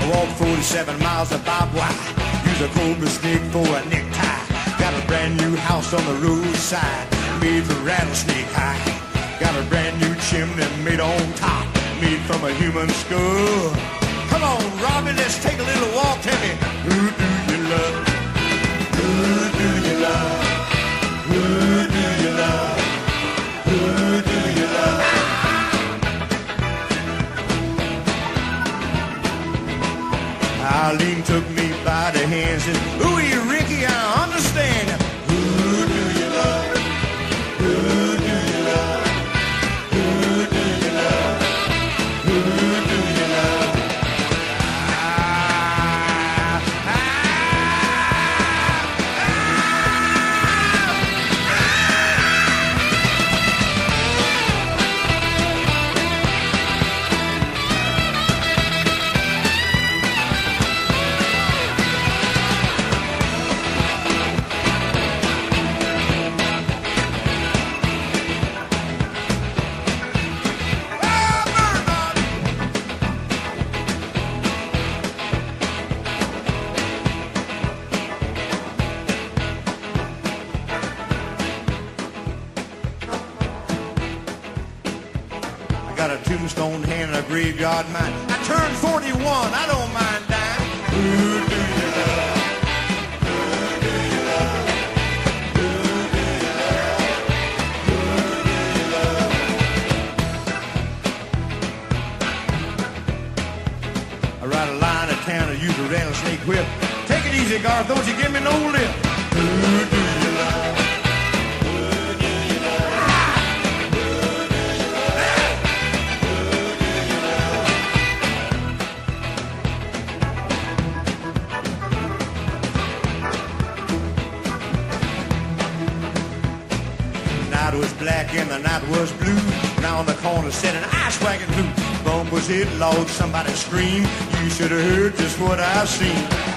Walk 47 miles of barbed wire. Use a cobra snake for a necktie. Got a brand new house on the roadside, made for rattlesnake high. Got a brand new chimney made on top, made from a human skull. Come on, Robbie, let's take a little walk. Tell me, who do you love? Who do you love? Who do you love? Who do you love? Eileen took me by the hands and, ooh, Ricky, I understand. Who do you love? Who do you love? Who do you love? Who do you love? Got a tombstone hand and a graveyard mind. I turned 41, I don't mind dying. Who do you love? Who do you love? Who do you love? Who do you love? I ride a line of town and use a rattlesnake whip. Take it easy, Garth, don't you give me no lip. Who do you love? The night was black and the night was blue. Round the corner sat an ice wagon blue. Bum was hit, Lord, somebody scream. You should have heard just what I've seen.